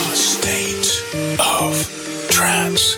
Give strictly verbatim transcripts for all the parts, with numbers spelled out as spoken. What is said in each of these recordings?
state of trance.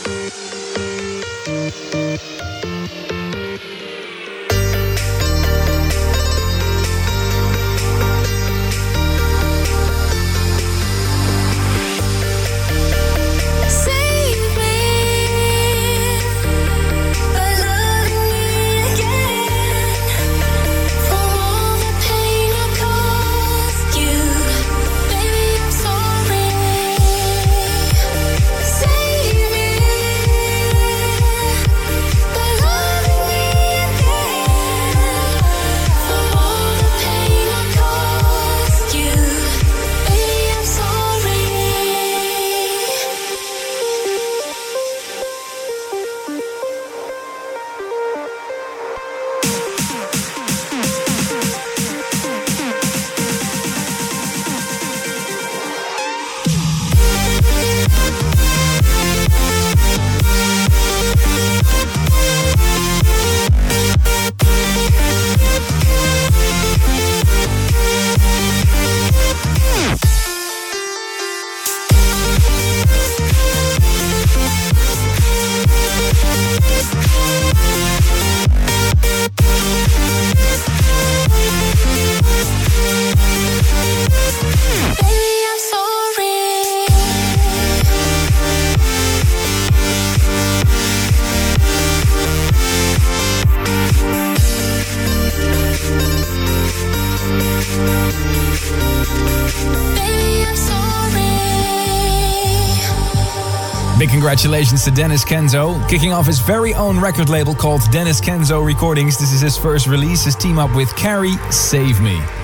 Congratulations to Dennis Kenzo, kicking off his very own record label called Dennis Kenzo Recordings. This is his first release, his team up with Carrie, Save Me.